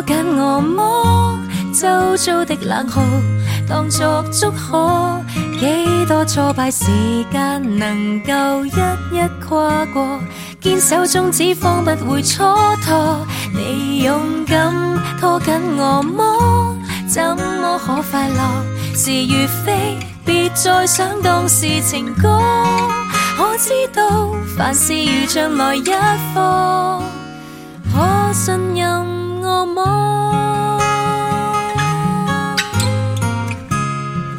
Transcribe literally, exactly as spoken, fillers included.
緊我麼？周遭的冷酷當作祝賀，幾多挫敗時間能夠一一跨過，堅守宗旨方不會蹉跎。你勇敢拖緊我麼？怎麼可快樂？是與非，別再想當是情歌。可知道凡事如像來一課，可信任我麼？